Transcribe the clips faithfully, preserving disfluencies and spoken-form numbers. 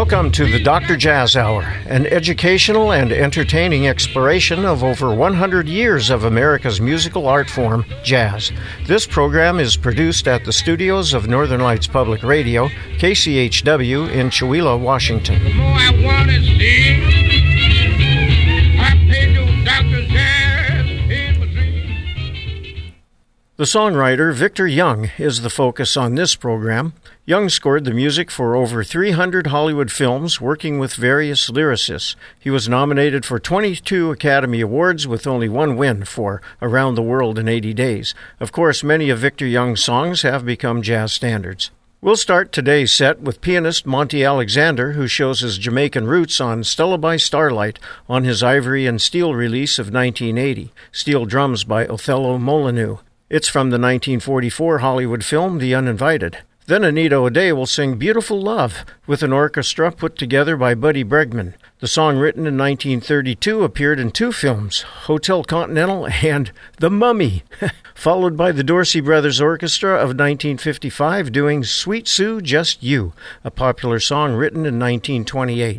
Welcome to the Doctor Jazz Hour, an educational and entertaining exploration of over one hundred years of America's musical art form, jazz. This program is produced at the studios of Northern Lights Public Radio, K C H W in Chewelah, Washington. The more I want to see, I pay no Doctor Jazz in my dreams. The songwriter Victor Young is the focus on this program. Young scored the music for over three hundred Hollywood films, working with various lyricists. He was nominated for twenty-two Academy Awards with only one win for Around the World in eighty days. Of course, many of Victor Young's songs have become jazz standards. We'll start today's set with pianist Monty Alexander, who shows his Jamaican roots on Stella by Starlight on his Ivory and Steel release of nineteen eighty, steel drums by Othello Molyneux. It's from the nineteen forty-four Hollywood film The Uninvited. Then Anita O'Day will sing Beautiful Love with an orchestra put together by Buddy Bregman. The song, written in nineteen thirty-two, appeared in two films, Hotel Continental and The Mummy, followed by the Dorsey Brothers Orchestra of nineteen fifty-five doing Sweet Sue, Just You, a popular song written in nineteen twenty-eight.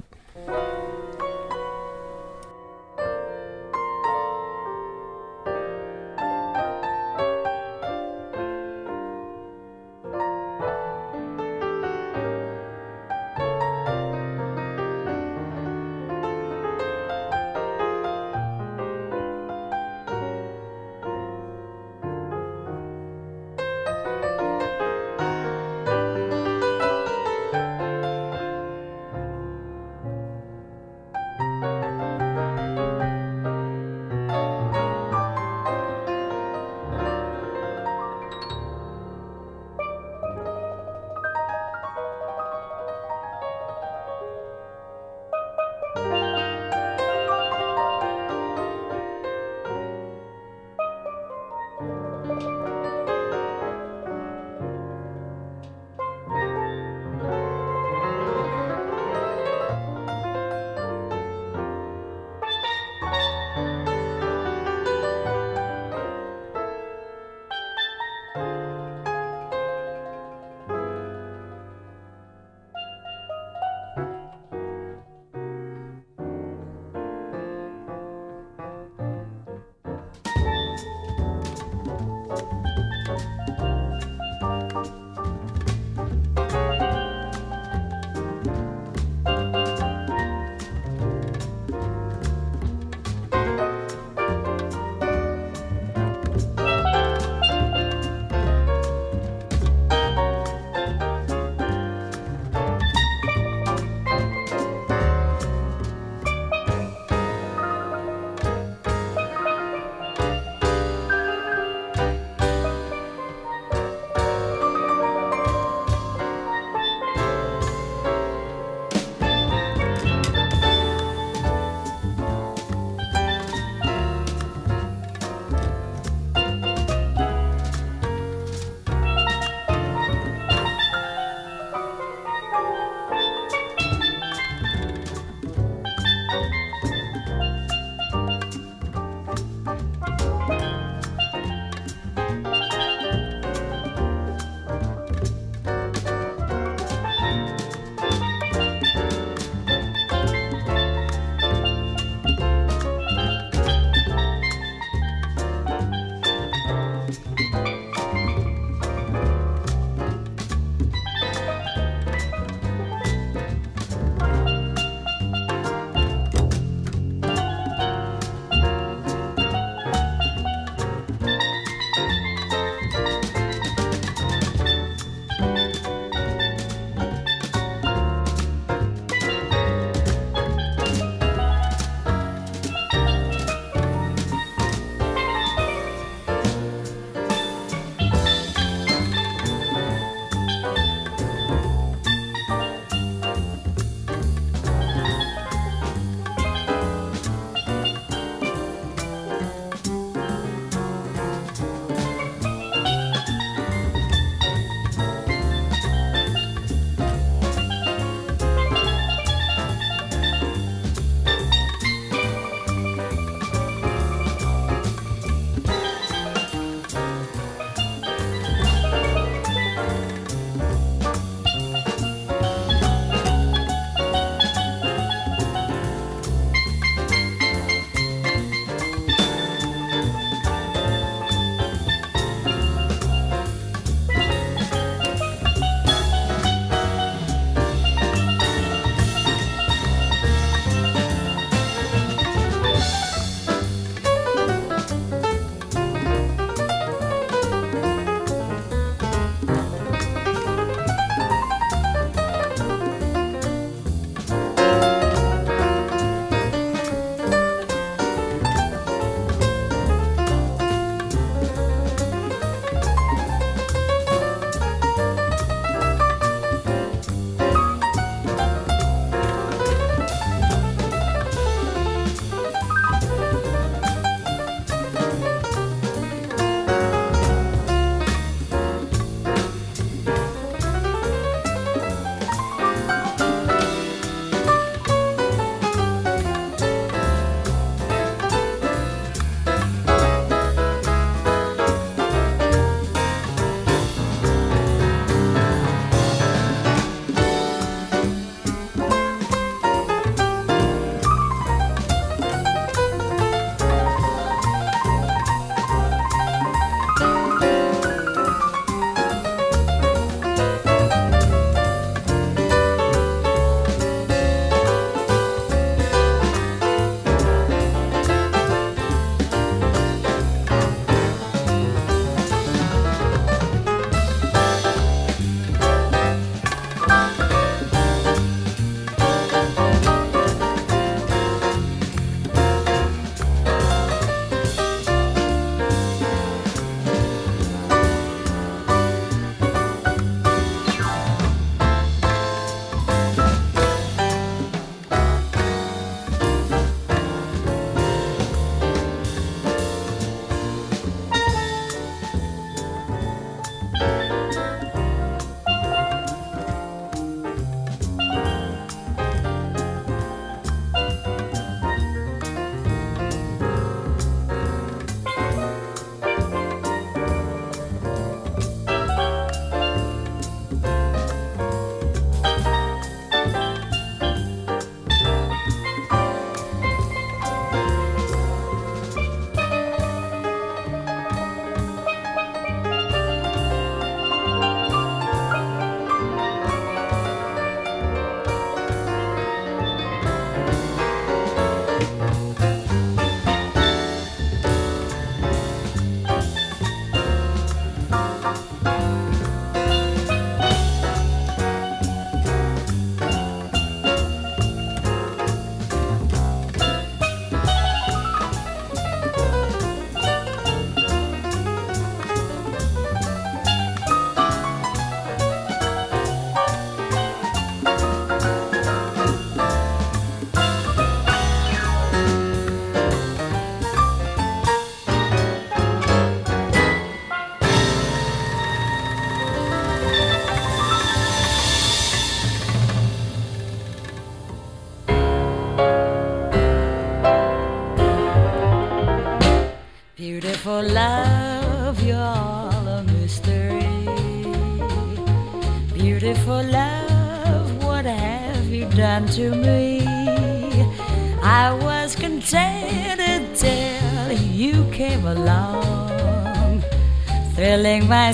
Beautiful love, you're all a mystery. Beautiful love, what have you done to me? I was contented till you came along, thrilling my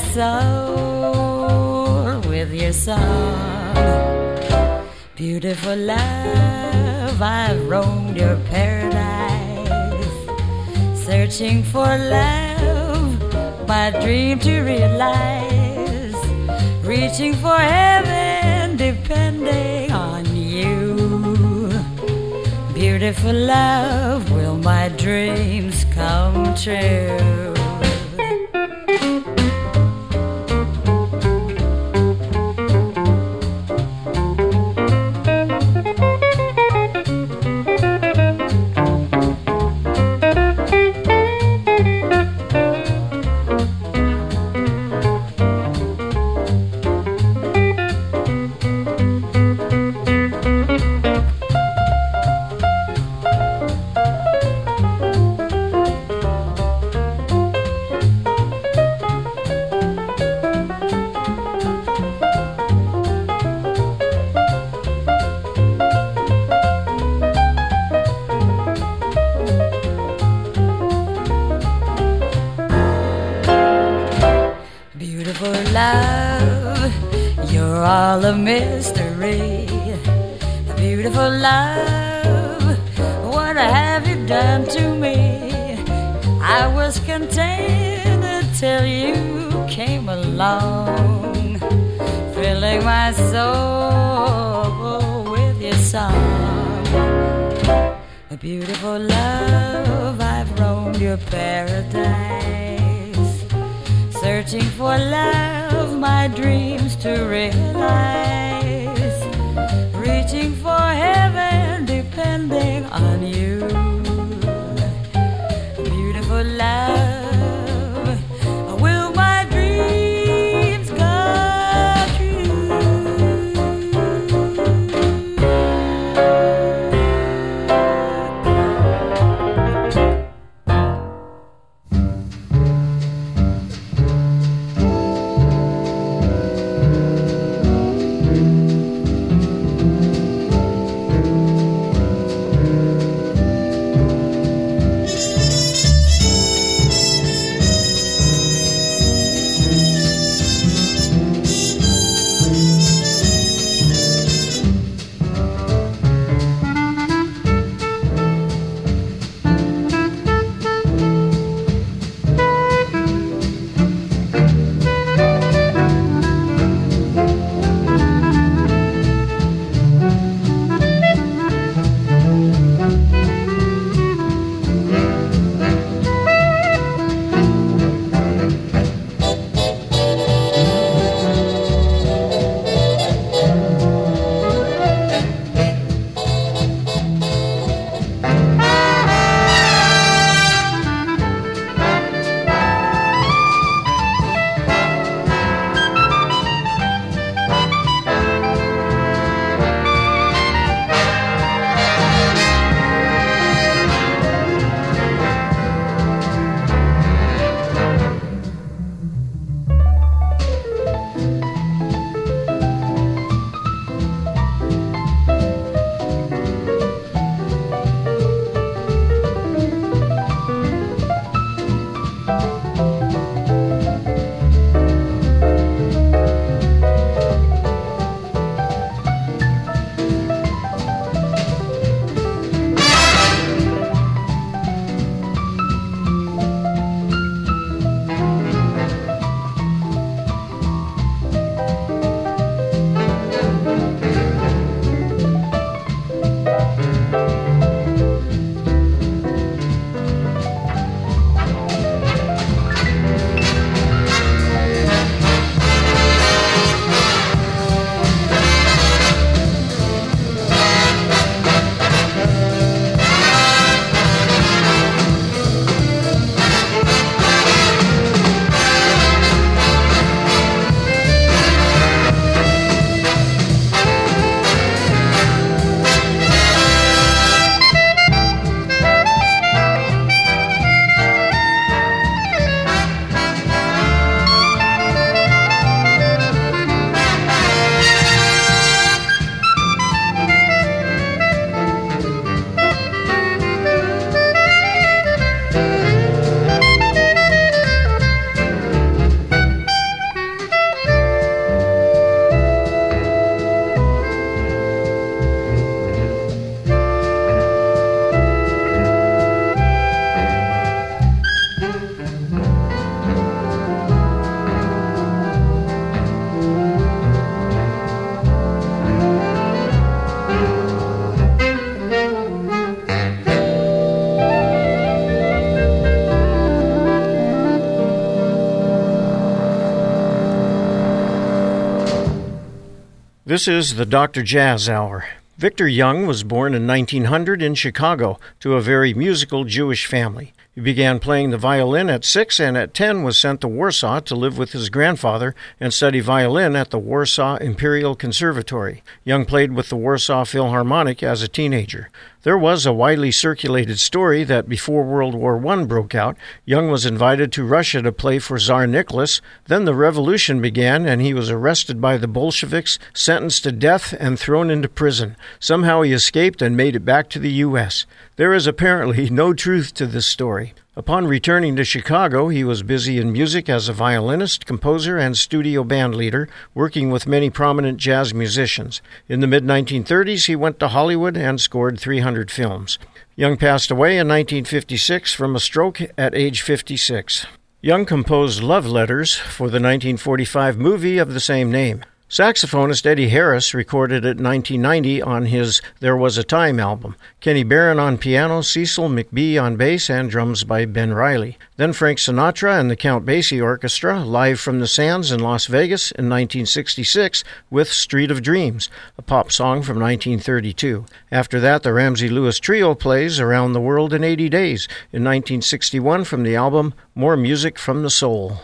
soul with your song. Beautiful love, I've roamed your paradise, searching for love, my dream to realize, reaching for heaven, depending on you. Beautiful love, will my dreams come true? All a mystery. Beautiful love, what have you done to me? I was contented till you came along, filling my soul with your song. Beautiful love, I've roamed your paradise, searching for love, my dreams to realize, reaching for heaven, depending on you. Beautiful love, will my dreams come true? This is the Doctor Jazz Hour. Victor Young was born in nineteen hundred in Chicago to a very musical Jewish family. He began playing the violin at six and at ten was sent to Warsaw to live with his grandfather and study violin at the Warsaw Imperial Conservatory. Young played with the Warsaw Philharmonic as a teenager. There was a widely circulated story that before World War One broke out, Young was invited to Russia to play for Tsar Nicholas. Then the revolution began and he was arrested by the Bolsheviks, sentenced to death, and thrown into prison. Somehow he escaped and made it back to the U S There is apparently no truth to this story. Upon returning to Chicago, he was busy in music as a violinist, composer, and studio band leader, working with many prominent jazz musicians. In the mid nineteen thirties, he went to Hollywood and scored three hundred films. Young passed away in nineteen fifty-six from a stroke at age fifty-six. Young composed love letters for the nineteen forty-five movie of the same name. Saxophonist Eddie Harris recorded it in nineteen ninety on his There Was a Time album. Kenny Barron on piano, Cecil McBee on bass, and drums by Ben Riley. Then Frank Sinatra and the Count Basie Orchestra, live from the Sands in Las Vegas in nineteen sixty-six with Street of Dreams, a pop song from nineteen thirty-two. After that, the Ramsey Lewis Trio plays Around the World in eighty days in nineteen sixty-one from the album More Music from the Soul.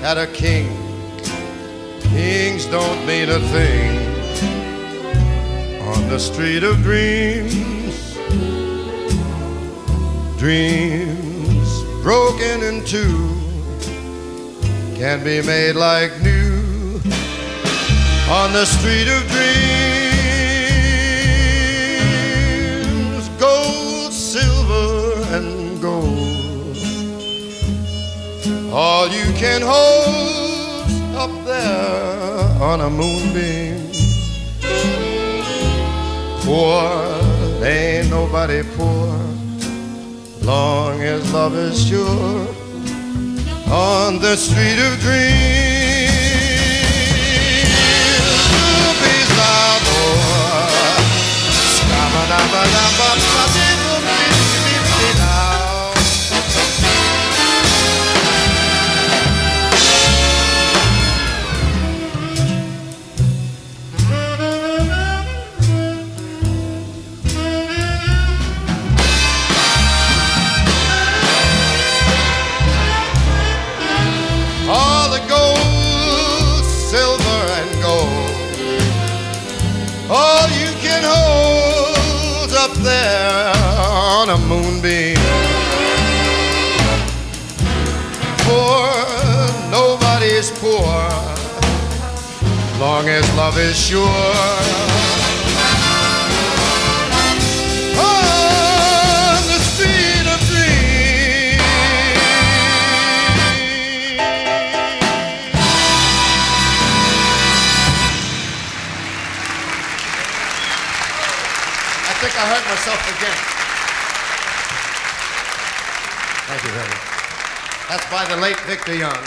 had a king. Kings don't mean a thing on the street of dreams. Dreams broken in two can be made like new on the street of dreams. Gold, silver, and gold, all you can hold up there on a moonbeam. Poor, ain't nobody poor, long as love is sure on the street of dreams. Rubies Labor, all the gold, silver, and gold, all you can hold up there on a moonbeam. For nobody's poor, long as love is sure. On the street of dreams. I think I hurt myself again. Thank you very much. That's by the late Victor Young.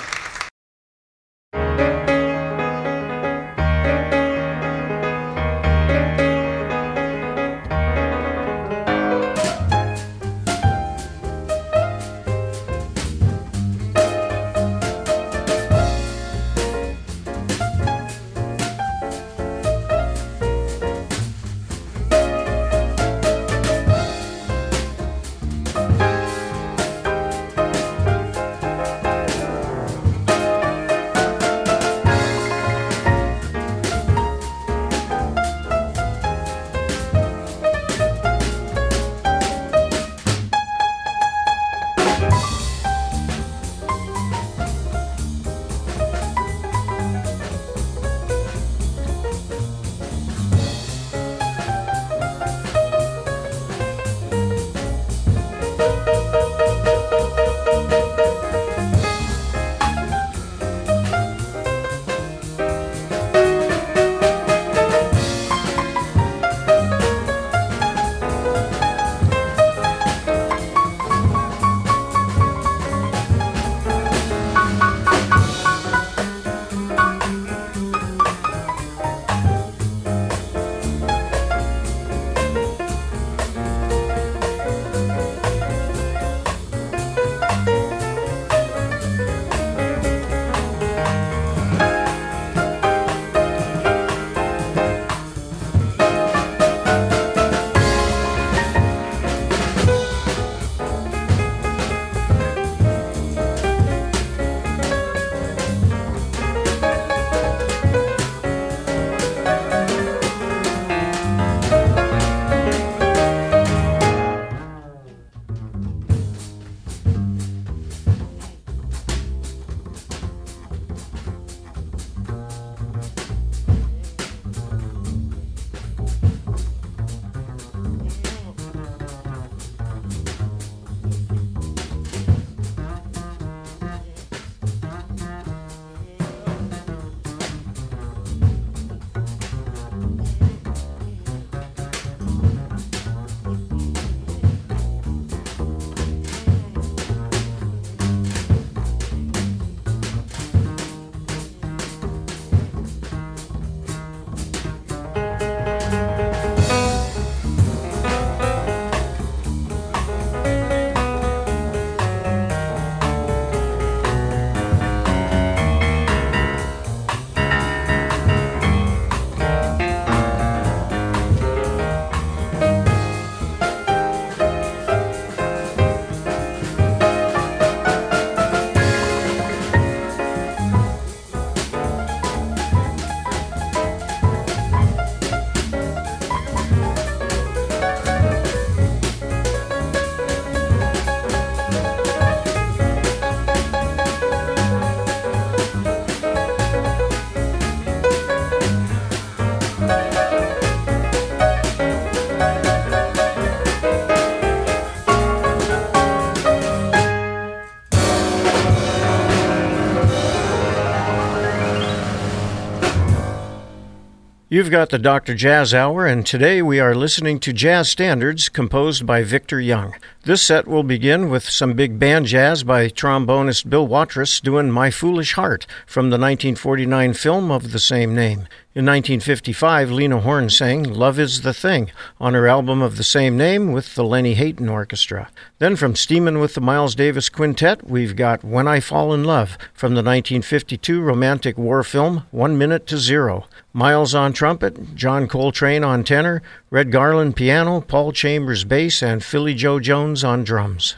You've got the Doctor Jazz Hour, and today we are listening to jazz standards composed by Victor Young. This set will begin with some big band jazz by trombonist Bill Watrous doing My Foolish Heart from the nineteen forty-nine film of the same name. In nineteen fifty-five, Lena Horne sang Love Is the Thing on her album of the same name with the Lenny Hayton Orchestra. Then from Steamin' with the Miles Davis Quintet, we've got When I Fall in Love from the nineteen fifty-two romantic war film One Minute to Zero. Miles on trumpet, John Coltrane on tenor, Red Garland piano, Paul Chambers bass, and Philly Joe Jones on drums.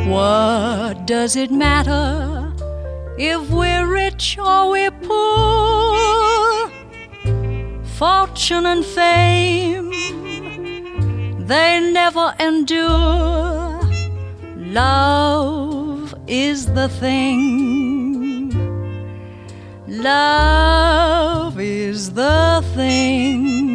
What does it matter if we're rich or we're poor? Fortune and fame, they never endure. Love is the thing. Love is the thing.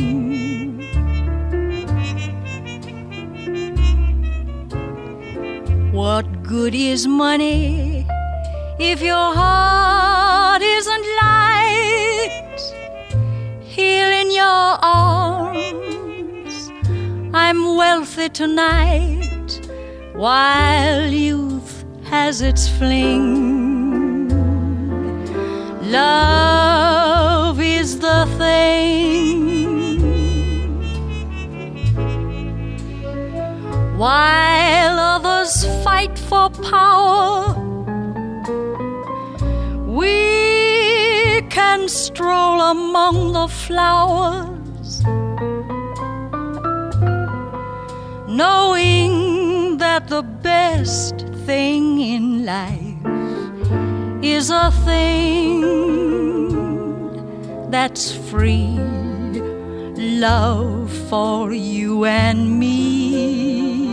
What good is money if your heart isn't light? Here in your arms, I'm wealthy tonight, while youth has its fling. Love is the thing. While others fight for power, we can stroll among the flowers, knowing that the best thing in life is a thing that's free. Love for you and me.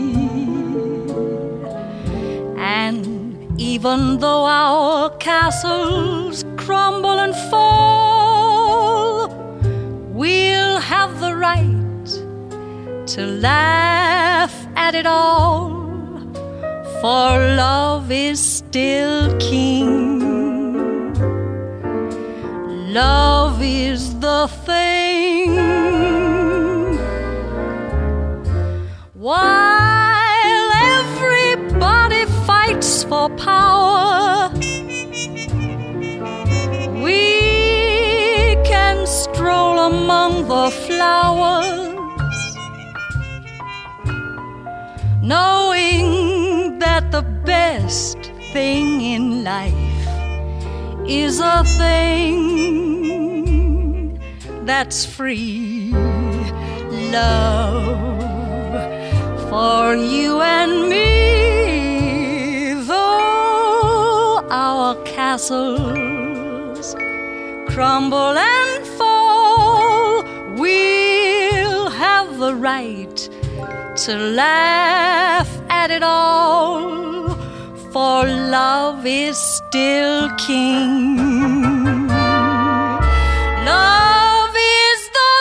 And even though our castles crumble and fall, we'll have the right to laugh at it all, for love is still king. Love is the thing. While everybody fights for power, we can stroll among the flowers, knowing that the best thing in life is a thing that's free. Love for you and me. Though our castles crumble and fall, we'll have the right to laugh at it all, for love is still king. Love is the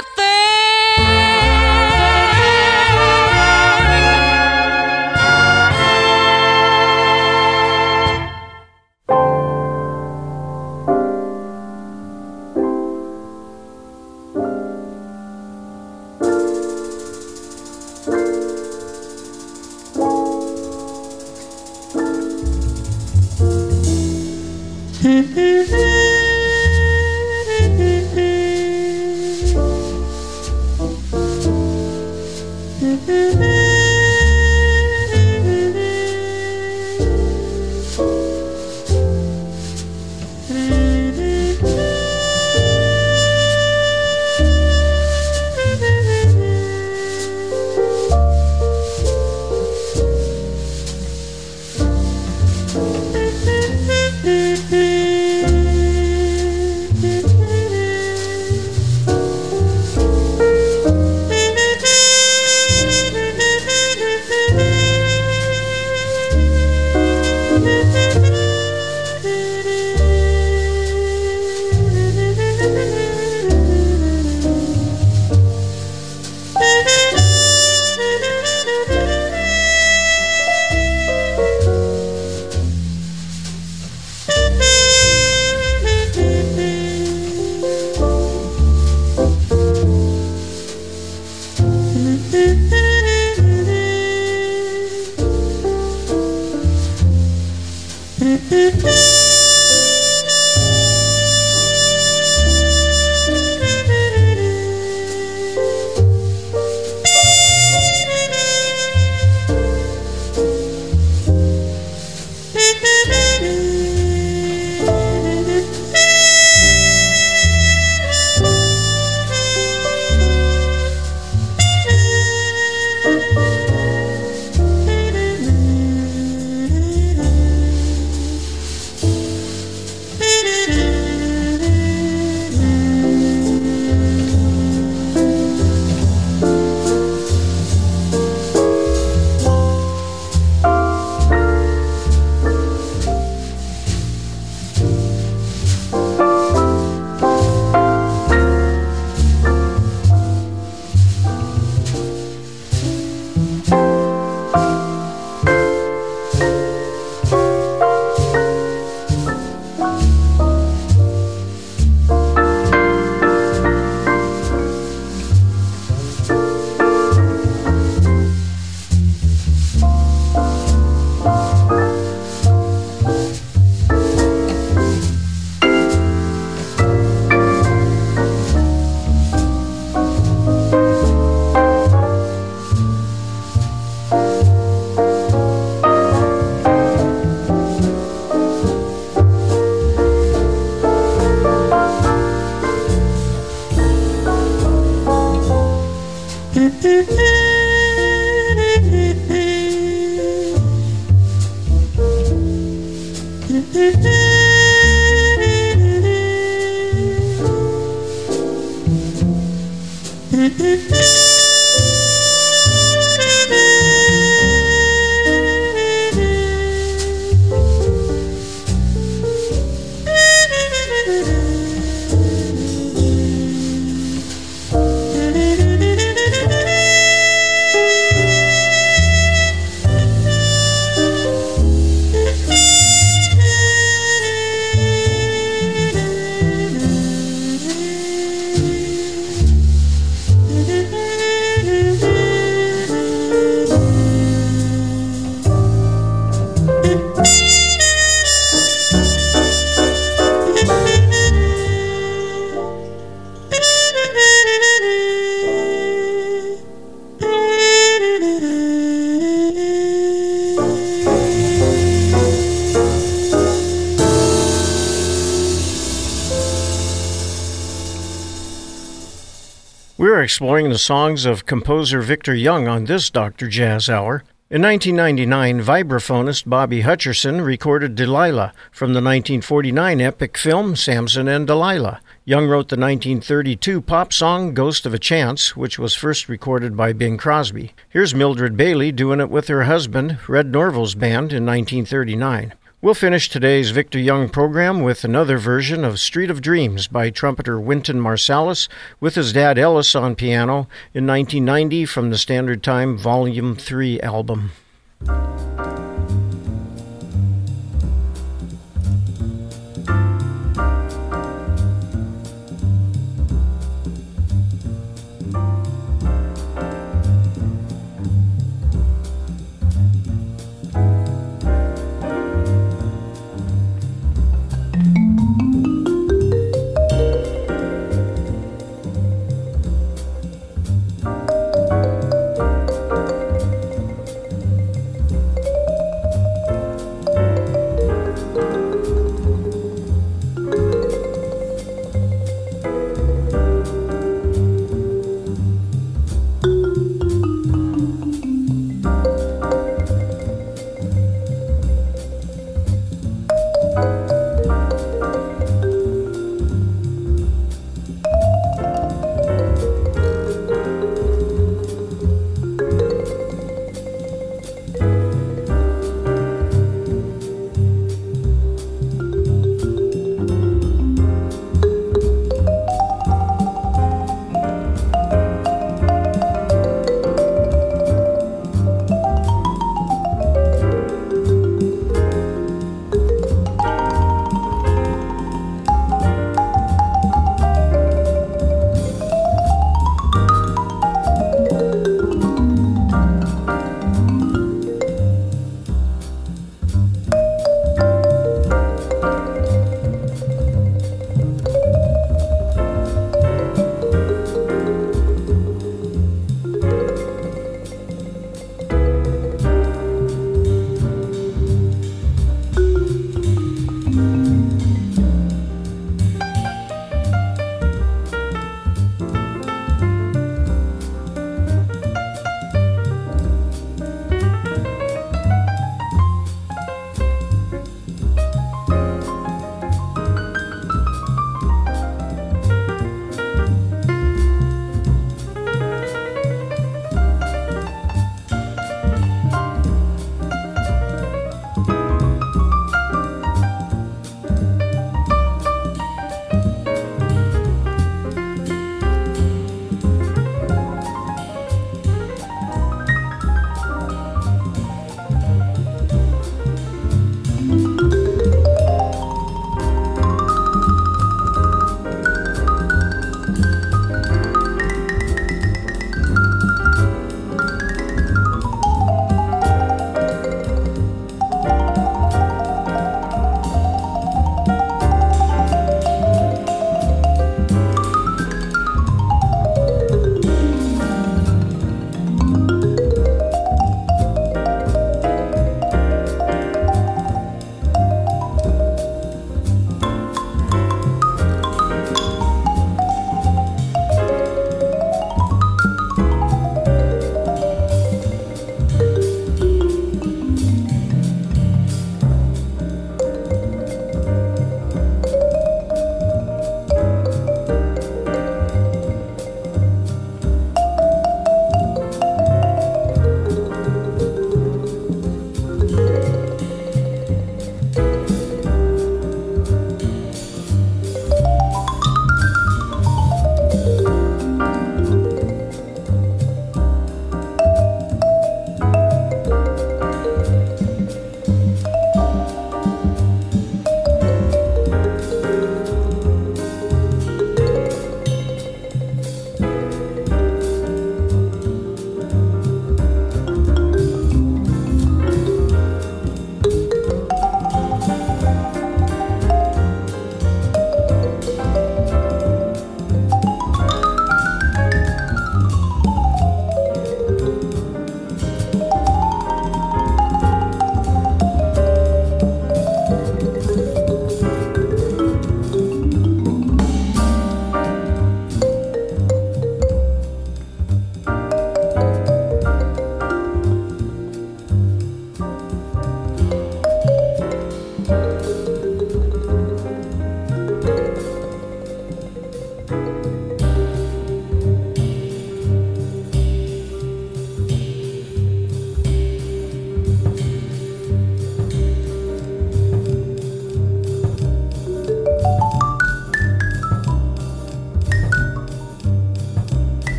We're exploring the songs of composer Victor Young on this Doctor Jazz Hour. In nineteen ninety-nine, vibraphonist Bobby Hutcherson recorded Delilah from the nineteen forty-nine epic film Samson and Delilah. Young wrote the nineteen thirty-two pop song Ghost of a Chance, which was first recorded by Bing Crosby. Here's Mildred Bailey doing it with her husband, Red Norville's band, in nineteen thirty-nine. We'll finish today's Victor Young program with another version of Street of Dreams by trumpeter Wynton Marsalis with his dad Ellis on piano in nineteen ninety from the Standard Time Volume three album.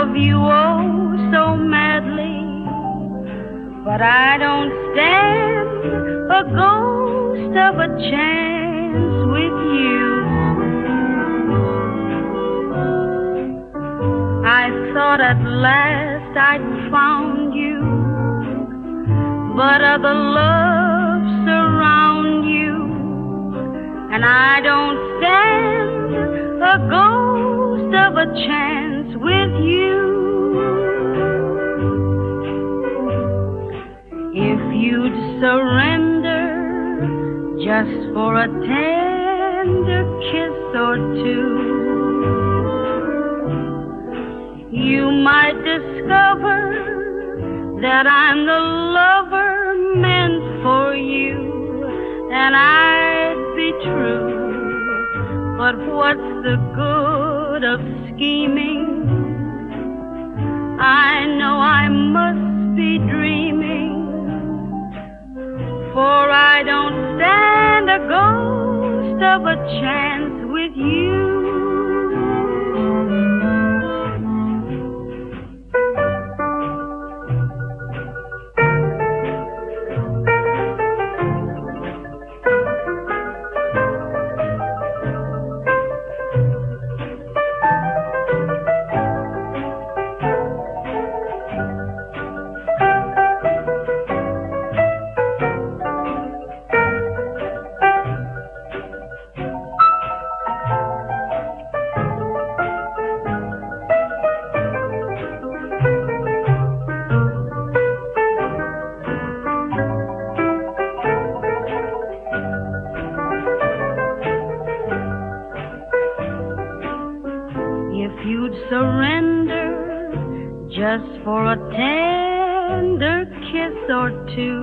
love you oh so madly, but I don't stand a ghost of a chance with you. I thought at last I'd found you, but other loves surround you, and I don't stand a ghost of a chance with you. If you'd surrender just for a tender kiss or two, you might discover that I'm the lover meant for you, and I'd be true. But what's the good of scheming? I know I must be dreaming, for I don't stand a ghost of a chance with you. Just for a tender kiss or two,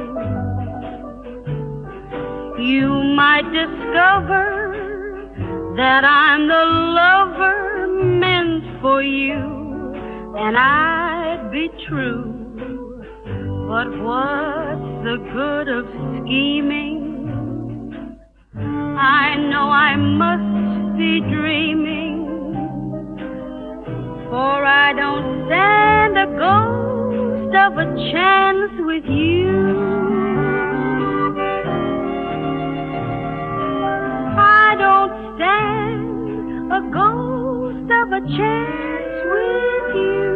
you might discover that I'm the lover meant for you, and I'd be true. But what's the good of scheming? I know I must be dreaming, for I don't stand a ghost of a chance with you. I don't stand a ghost of a chance with you.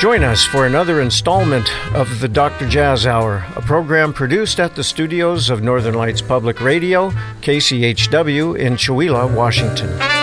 Join us for another installment of the Doctor Jazz Hour, a program produced at the studios of Northern Lights Public Radio, K C H W in Chewelah, Washington.